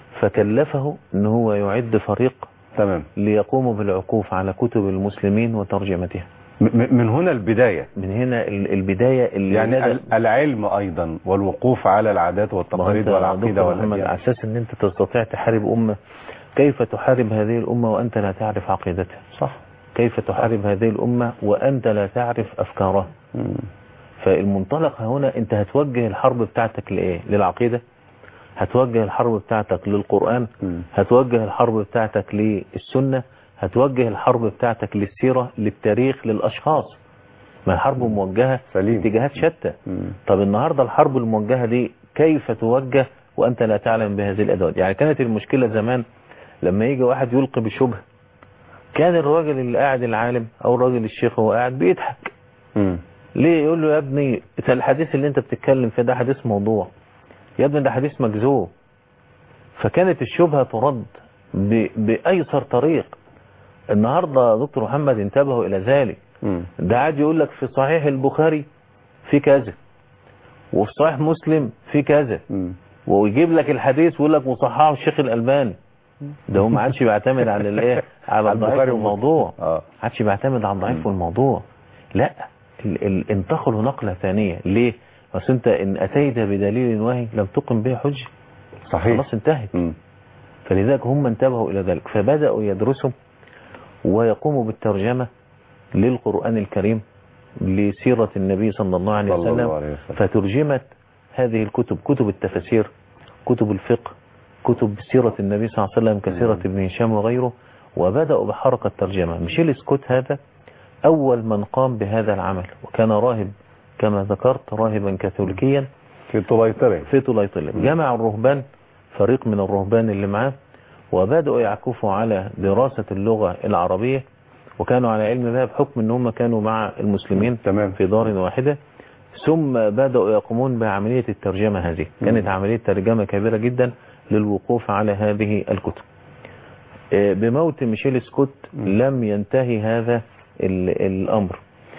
فكلفه ان هو يعد فريق تمام ليقوموا بالعكوف على كتب المسلمين وترجمتها. من هنا البداية من هنا البداية اللي يعني العلم ايضا والوقوف على العادات والتقاليد والعقيدة والأديان، على اساس ان انت تستطيع تحارب امة. كيف تحارب هذه الامة وانت لا تعرف عقيدتها؟ صح. كيف تحارب هذه الامة وانت لا تعرف افكارها؟ مم. فالمنطلق هنا انت هتوجه الحرب بتاعتك لايه؟ للعقيدة؟ هتوجه الحرب بتاعتك للقرآن؟ م. هتوجه الحرب بتاعتك للسنة؟ هتوجه الحرب بتاعتك للسيرة، للتاريخ، للأشخاص؟ ما الحرب موجهة اتجاهات شتى. م. طب النهاردة الحرب الموجهة دي كيف توجه وأنت لا تعلم بهذه الأدوات؟ يعني كانت المشكلة زمان لما يجي واحد يلقي بشبه، كان الراجل اللي قاعد العالم أو الراجل الشيخ هو قاعد بيضحك. م. ليه؟ يقول له يا ابني الحديث اللي انت بتتكلم فيه ده حديث موضوع، يا ابني ده حديث مكذوب. فكانت الشبهة ترد بأيسر طريق. النهاردة دكتور محمد انتبهوا إلى ذلك. م. ده عاد يقول لك في صحيح البخاري في كذا وفي صحيح مسلم في كذا، ويجيب لك الحديث ويقول لك وصححه الشيخ الألباني. ده هو ما عادش بيعتمد على الايه على الضعيف والموضوع، ما عادش بيعتمد على الضعيف والموضوع. لا، انتقلوا نقلة ثانية. ليه؟ بس انت ان اتيت بدليل وهي لم تقم به حجة، صحيح، خلاص انتهت. م. فلذلك هم انتبهوا الى ذلك، فبدأوا يدرسوا ويقوموا بالترجمة للقرآن الكريم لسيرة النبي صلى الله عليه وسلم, الله عليه وسلم. فترجمت هذه الكتب، كتب التفسير، كتب الفقه، كتب سيرة النبي صلى الله عليه وسلم كسيرة ابن هشام وغيره، وبدأوا بحركة ترجمة. ميشيل سكوت هذا أول من قام بهذا العمل، وكان راهب كما ذكرت، راهبا كاثوليكيا في طليطلة في طليطلة جمع الرهبان، فريق من الرهبان اللي معاه، وبدأوا يعكفوا على دراسة اللغة العربية، وكانوا على علم بها بحكم ان هم كانوا مع المسلمين تمام. في دار واحدة. ثم بدأوا يقومون بعملية الترجمة هذه. كانت عملية ترجمة كبيرة جدا للوقوف على هذه الكتب. بموت ميشيل سكوت لم ينتهي هذا الأمر،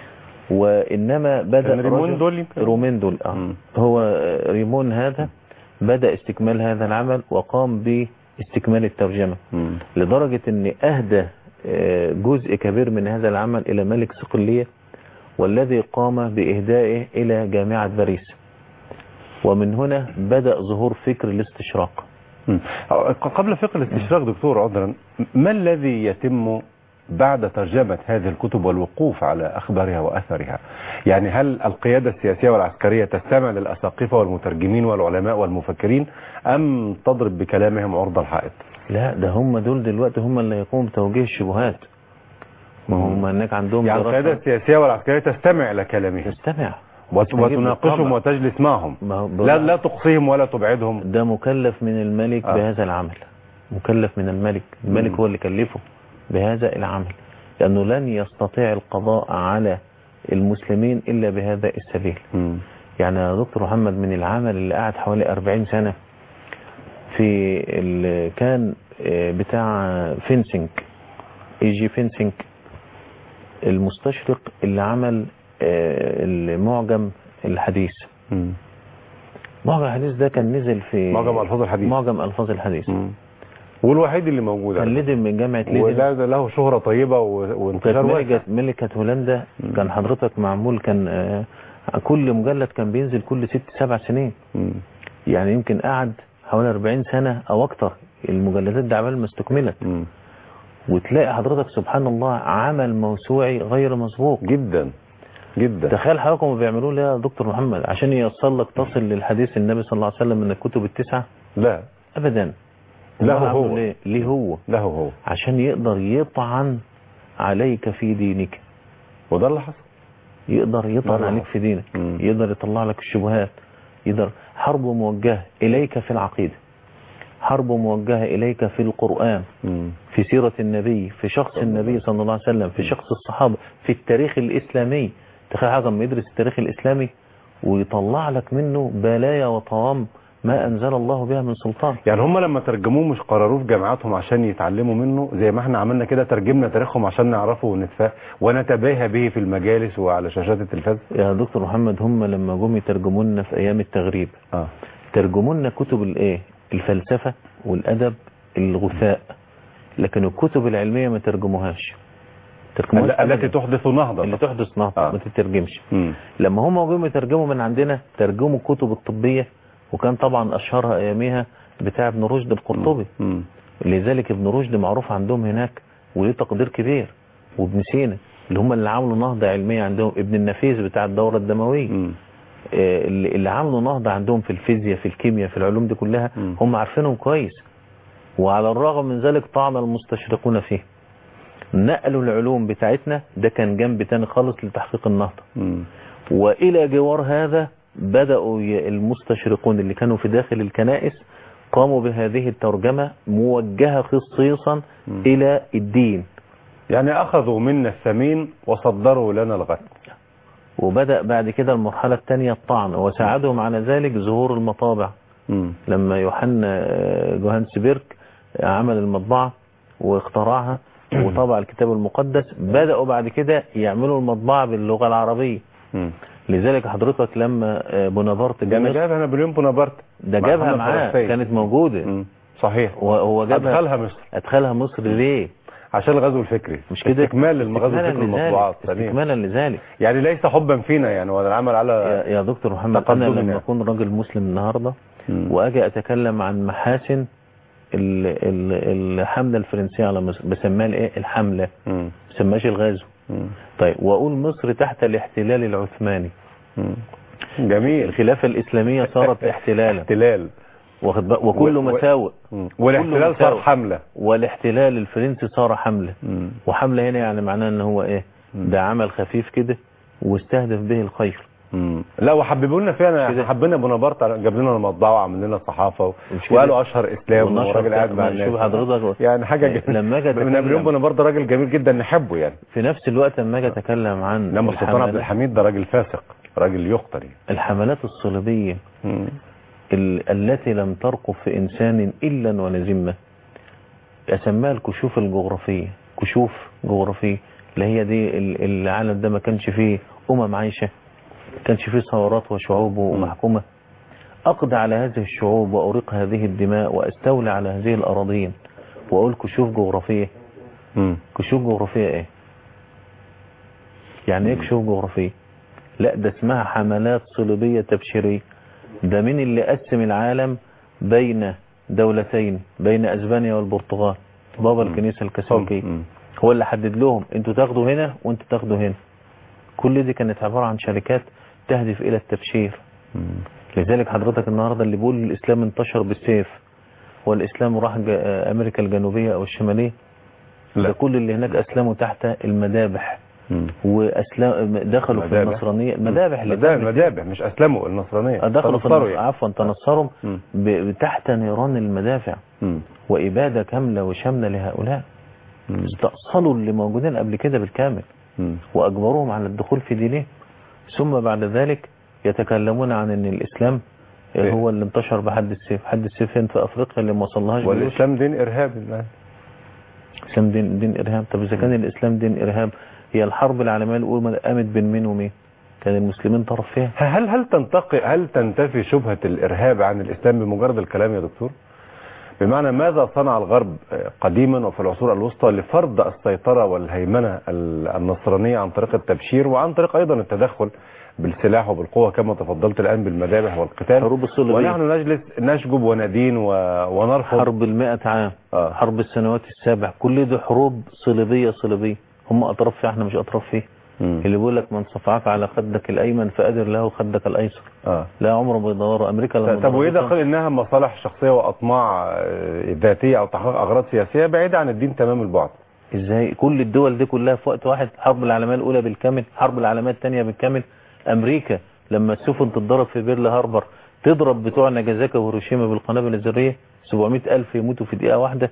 وإنما بدأ ريمون دول رومين دول آه. هو ريمون هذا بدأ استكمال هذا العمل وقام باستكمال الترجمة، م. لدرجة أن أهدى جزء كبير من هذا العمل إلى ملك صقلية، والذي قام بإهدائه إلى جامعة باريس. ومن هنا بدأ ظهور فكر الاستشراق. م. قبل فكر الاستشراق دكتور عذرا، ما الذي يتم بعد ترجمة هذه الكتب والوقوف على أخبارها وأثرها؟ يعني هل القيادة السياسية والعسكرية تستمع للأساقفة والمترجمين والعلماء والمفكرين، أم تضرب بكلامهم عرض الحائط؟ لا، ده هم دول دلوقتي هم اللي يقوموا بتوجيه الشبهات. ما هم هناك عندهم يعني القيادة السياسية والعسكرية تستمع إلى كلامهم، تستمع وتناقشهم وتجلس معهم، لا لا تقصيهم ولا تبعدهم. ده مكلف من الملك آه. بهذا العمل، مكلف من الملك. الملك مم. هو اللي كلفه بهذا العمل، لأنه لن يستطيع القضاء على المسلمين إلا بهذا السبيل. م. يعني يا دكتور محمد، من العمل اللي قعد حوالي أربعين سنة في كان بتاع فينسينج، اي جي فينسينج المستشرق اللي عمل المعجم الحديث. م. معجم الحديث ده كان نزل في معجم ألفاظ الحديث معجم ألفاظ الحديث م. والوحيد اللي موجود كان ليدن من جامعة ليدن، وده له شهرة طيبة وانتشار واسع. ملكة هولندا م. كان حضرتك معمول، كان آه كل مجلد كان بينزل كل ست سبع سنين. م. يعني يمكن قعد حوالي أربعين سنة أو أكتر المجلدات دي عمال ما استكملت. م. وتلاقي حضرتك سبحان الله عمل موسوعي غير مسبوق جدا جدا. تخيل حضرتك ما بيعملوه ليه يا دكتور محمد عشان يوصل لك تصل للحديث النبي صلى الله عليه وسلم من الكتب التسعة؟ لا أبدا. له هو ليه؟ ليه هو؟ له هو عشان يقدر يطعن عليك في دينك. وده اللي حصل. يقدر يطعن الله. عليك في دينك، مم. يقدر يطلع لك الشبهات، يقدر حرب موجهة إليك في العقيدة، حرب موجهة إليك في القرآن، مم. في سيرة النبي، في شخص النبي صلى الله عليه وسلم، في شخص الصحابة، في التاريخ الإسلامي. تخيل حاجة لما يدرس التاريخ الإسلامي ويطلع لك منه بلايا وطوام ما أنزل الله بها من سلطان. يعني هم لما ترجموه مش قرروه في جامعاتهم عشان يتعلموا منه زي ما احنا عملنا كده، ترجمنا تاريخهم عشان نعرفه ونتفاهم ونتباهى به في المجالس وعلى شاشات التلفاز؟ يا دكتور محمد، هم لما جم يترجموا لنا في أيام التغريب اه ترجموا لنا كتب الايه الفلسفة والأدب الغثاء، لكن الكتب العلمية ما ترجموهاش. ترجموهاش ال- التي أبداً. تحدث نهضة. اللي تحدث نهضة آه. ما تترجمش. مم. لما هم جم يترجموا من عندنا ترجموا كتب الطبية، وكان طبعا أشهرها أياميها بتاع ابن رشد القرطبي. مم. لذلك ابن رشد معروف عندهم هناك وليه تقدير كبير، وابن سينا اللي هم اللي عملوا نهضة علمية عندهم، ابن النفيس بتاع الدورة الدموية، مم. آه، اللي اللي عملوا نهضة عندهم في الفيزياء في الكيمياء في العلوم دي كلها، مم. هم عارفينهم كويس. وعلى الرغم من ذلك طعن المستشرقون فيه، نقلوا العلوم بتاعتنا، ده كان جنب تاني خالص لتحقيق النهضة. مم. وإلى جوار هذا بدأوا ي- المستشرقون اللي كانوا في داخل الكنائس قاموا بهذه الترجمة موجهة خصيصا مم. إلى الدين. يعني أخذوا منا الثمين وصدروا لنا الغد. وبدأ بعد كده المرحلة الثانية الطعن، وساعدهم على ذلك ظهور المطابع. مم. لما يوحنا جوهانسبرغ عمل المطبعة واخترعها وطبع الكتاب المقدس، بدأوا بعد كده يعملوا المطبعة باللغة العربية. مم. لذلك حضرتك لما بونابرت ده جه جابها نابليون بونابرت، ده مع جابها محمد معاه، فرنسي. كانت موجودة. مم. صحيح. وهو جابها أدخلها مصر أدخلها مصر ليه؟ عشان الغزو الفكري، مش كده؟ استكمال للغزو استكمالا الفكري لذلك المطبوعات ثانيا. استكمالا لذلك يعني ليس حبا فينا يعني، ولا العمل على يا, يا دكتور محمد، أنا تقدمنا. لما أكون راجل مسلم النهاردة مم. وأجي أتكلم عن محاسن ال- ال- الحملة الفرنسية على مصر، بسميها الإيه؟ الحملة، مم. بسميهاش الغزو. مم. طيب، وأقول مصر تحت الاحتلال العثماني، مم. جميل. الخلافة الإسلامية صارت احتلالا، احتلال واخد بالك؟ وكله و- و- مساوئ. مم. كله والاحتلال صار مساوئ. حملة. والاحتلال الفرنسي صار حملة. مم. وحملة هنا يعني معناه ان هو ايه؟ مم. ده عمل خفيف كده واستهدف به الخير. مم. لا وحببوا لنا فيها، كده. حبينا بونابرت، جاب لنا المطبعه وعمل لنا الصحافه مش كده؟ وقالوا اشهر اسلام ونشر وراجل قاعد مع ما الناس. شوف حضرتك، يعني حاجه جميله. لما اجي نابليون اتكلم بونابرت ده راجل جميل جدا نحبه يعني. في نفس الوقت لما اجي اتكلم عن انما السلطان عبد الحملات الحميد ده راجل فاسق، راجل يقتل. الحملات الصليبية مم. ال- التي لم ترقب في انسان الا ونزمه، اسميها الكشوف الجغرافية، كشوف جغرافية، اللي هي دي ال- العالم ده ما كانش فيه امم عايشة، ما كانش فيه ثورات وشعوب ومحكومة. أقضي على هذه الشعوب وأريق هذه الدماء وأستولي على هذه الأراضين وأقول كشوف جغرافية. مم. كشوف جغرافية إيه؟ يعني إيه كشوف جغرافية؟ لا، ده اسمها حملات صليبية تبشيرية. ده مين اللي قسم العالم بين دولتين، بين أسبانيا والبرتغال؟ بابا الكنيسة الكاثوليكية مم. هو اللي حدد لهم انتوا تاخدوا هنا وانتوا تاخدوا هنا. كل دي كانت عبارة عن شركات تهدف إلى التبشير. مم. لذلك حضرتك النهاردة اللي بيقول الإسلام انتشر بالسيف والإسلام راح جا- أمريكا الجنوبية أو الشمالية، لا. ده كل اللي هناك أسلموا تحت المذابح مم. وأسلام دخلوا في مذابح. النصرانية. المذابح اللي مذابح كانت- مذابح مش اسلموا النصرانيه، دخلوا في تنصروا النص... يعني. عفوا تنصروا مم. ب... تحت نيران المدافع مم. وإبادة كاملة وشاملة لهؤلاء. مم. استأصلوا اللي موجودين قبل كده بالكامل مم. وأجبروهم على الدخول في دينه، ثم بعد ذلك يتكلمون عن أن الإسلام إيه؟ هو اللي انتشر بحد السيف. حد السيف فين؟ في أفريقيا اللي ما وصلهاش جيوش. والاسلام دين ارهابي الان. الإسلام دين دين إرهاب. طب إذا كان الإسلام دين إرهاب، هي الحرب العالمية الأولى قامت بين مين ومين؟ كان المسلمين طرف فيها. هل هل تنتقي هل تنتفي شبهة الإرهاب عن الإسلام بمجرد الكلام يا دكتور؟ بمعنى ماذا صنع الغرب قديما وفي العصور الوسطى لفرض السيطرة والهيمنة النصرانية عن طريق التبشير وعن طريق أيضا التدخل بالسلاح وبالقوة كما تفضلت الآن بالمذابح والقتال، حروب الصليبية، ونحن نجلس نشجب وندين و... ونرفض. حرب المائة عام، آه. حرب السنوات السبع، كل دي حروب صليبية صليبية. هم أطراف فيها، احنا مش أطراف فيه. مم. اللي بيقول لك من صفعك على خدك الأيمن فأدر له خدك الأيسر. آه. لا عمره بيدور. أمريكا لما طب وإذا ضربتهم- قال إنها مصالح شخصية وأطماع آه، ذاتية أو تحقيق أغراض سياسية بعيدة عن الدين تمام البعد؟ ازاي كل الدول دي كلها في وقت واحد؟ الحرب العالميه الاولى بالكامل، الحرب العالميه الثانيه بالكامل، امريكا لما السفن تتضرب في بيرل هاربر تضرب بتوع ناجازاكي وهيروشيما بالقنابل الذريه، سبعمائة ألف يموتوا في دقيقه واحده.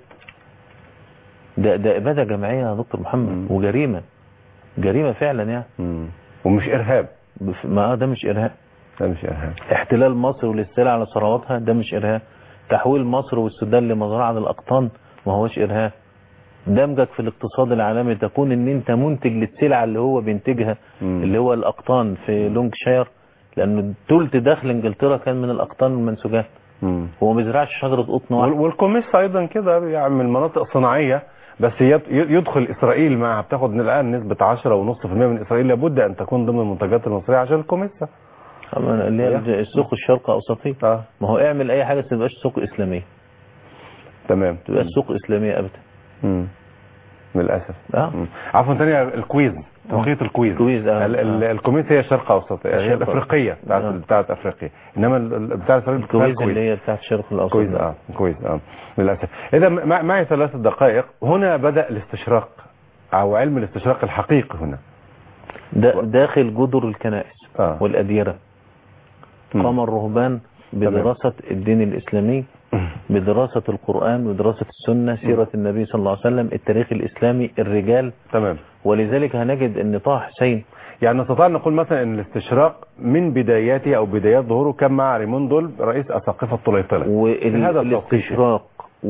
ده ده اباده جماعيه يا دكتور محمد، مم. وجريمه، جريمه فعلا يعني. مم. ومش ارهاب. ما ده مش ارهاب، ده مش ارهاب. احتلال مصر والاستيلاء على ثرواتها ده مش ارهاب. تحويل مصر والسودان لمزرعه للاقطان ما هوش ارهاب. دمجك في الاقتصاد العالمي تكون ان انت منتج للسلع اللي هو بينتجها، مم. اللي هو الاقطان في لونجشاير، لانه ثلث دخل انجلترا كان من الاقطان والمنسوجات. مم. هو ما بيزرعش شجره قطن واحده. والكوميس ايضا كده بيعمل مناطق صناعيه، بس يدخل اسرائيل معها بتاخد من الان نسبه عشرة فاصلة خمسة بالمئة من اسرائيل، لابد ان تكون ضمن المنتجات المصريه عشان الكوميسه اللي هي السوق الشرق اوسطي. آه. ما هو اعمل اي حاجه ما تبقاش سوق اسلاميه. تمام. تبقى سوق اسلاميه ابدا. امم للاسف. اه عفوا ثانيه الكويز، توقيت الكويز. الكويز اه الكوميس هي الشرق اوسط، هي الافريقيه بتاعت آه. بتاعت افريقيا، انما بتاعت الكويز اللي هي بتاعت الشرق الاوسط. كويز اه كويس اه للاسف. اذا معي ثلاث دقائق. هنا بدا الاستشراق او علم الاستشراق الحقيقي هنا. دا داخل جذر الكنائس آه. والاديره. قام الرهبان بدراسه الدين الاسلامي، بدراسة القرآن ودراسة السنة، سيرة النبي صلى الله عليه وسلم، التاريخ الإسلامي، الرجال. تمام. ولذلك هنجد أن طه حسين، يعني نستطيع أن نقول مثلا أن الاستشراق من بداياته أو بدايات ظهوره كان مع ريموندول رئيس أساقفة طليطلة. والاستشراق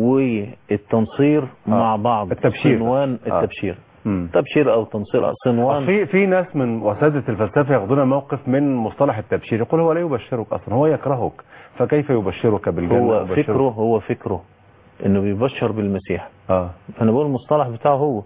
والتنصير آه. مع بعض. التبشير. صنوان التبشير. آه. تبشير أو تنصير صنوان. في في ناس من وسادة الفلسفة ياخذون موقف من مصطلح التبشير، يقول هو لا يبشرك أصلا، هو يكرهك، فكيف يبشرك بالجنة؟ هو فكره هو فكره انه بيبشر بالمسيح. اه انا بقول المصطلح بتاعه هو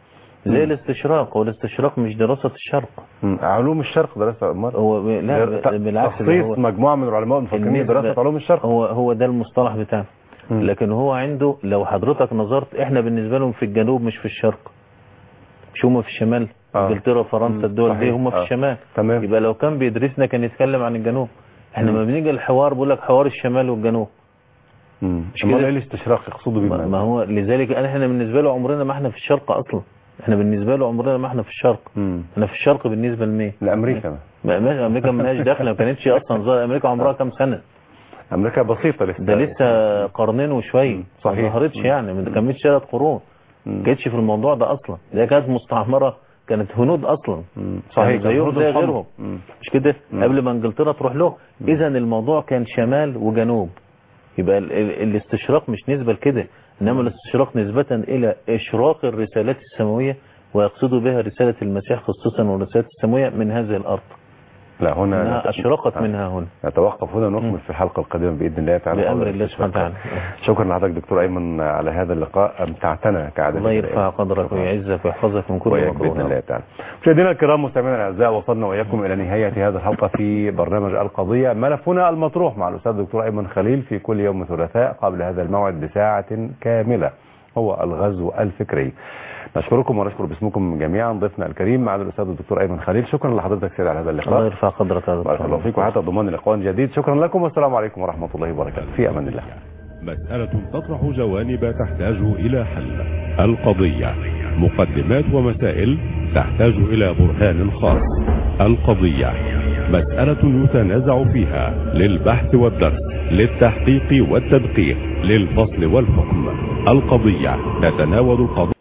زي م. الاستشراق. والاستشراق مش دراسة الشرق. م. علوم الشرق دراسة أمر. هو ب... لا بالعكس، هو مجموعة من العلماء المفكرين دراسة علوم الشرق. هو هو ده المصطلح بتاعه. م. لكن هو عنده، لو حضرتك نظرت، احنا بالنسبة لهم في الجنوب مش في الشرق، مش هم في الشمال. انجلترا آه. فرنسا الدول دي هم في آه. الشمال. تمام. يبقى لو كان بيدرسنا كان يتكلم عن الجنوب. احنا ما بنيجي الحوار بقول لك حوار الشمال والجنوب. امم مش كده. ايه الاستشراق يقصده بيه؟ ما هو لذلك احنا بالنسبه له عمرنا ما احنا في الشرق اصلا. احنا بالنسبه له عمرنا ما احنا في الشرق. مم. احنا في الشرق بالنسبه لمين؟ لامريكا. ما امريكا ما لهاش دخل، ما كانتش اصلا ظاهره. امريكا عمرها كام سنه؟ امريكا بسيطه لسه، ده لسه قرنين وشويه، ما ظهرتش يعني، ما كملتش ثلاث قرون، ما كانتش في الموضوع ده اصلا. ده كانت مستعمره، كانت هنود اصلا. صحيح. زيهم زي غيرهم، مش كده؟ قبل ما انجلترا تروح له. اذا الموضوع كان شمال وجنوب. يبقى الاستشراق مش نسبة لكده، انما الاستشراق نسبة الى اشراق الرسالات السماوية، ويقصدوا بها رسالة المسيح خصوصا والرسالات السماوية من هذه الارض. لا هنا انها اشرقت منها هنا. نتوقف هنا ونكمل في الحلقة القادمة بإذن الله تعالى بأمر الله سبحانه وتعالى. شكرا لحضرتك دكتور أيمن على هذا اللقاء، أمتعتنا كعادة. الله يرفع قدرك ويعزك ويحفظك من كل مكروه بإذن الله تعالى. مشاهدينا الكرام مستمعينا الأعزاء، وصلنا وإياكم إلى نهاية هذه الحلقة في برنامج القضية، ملفنا المطروح مع الأستاذ الدكتور أيمن خليل في كل يوم ثلاثاء قبل هذا الموعد بساعة كاملة، هو الغزو الفكري. نشكركم ونشكر باسمكم جميعا ضيفنا الكريم مع الاستاذ الدكتور ايمن خليل. شكرا لحضرتك سيد على هذا اللقاء. الله يرفع قدرك. بارك الله فيك، وحتى ضمان لقاء جديد. شكرا لكم والسلام عليكم ورحمه الله وبركاته. في امان الله. مسألة تطرح جوانب تحتاج الى حل. القضية مقدمات ومسائل تحتاج الى برهان خاص. القضية مسألة يتنازع فيها للبحث والدرس، للتحقيق والتدقيق، للفصل والحكم. القضية تتناول القضية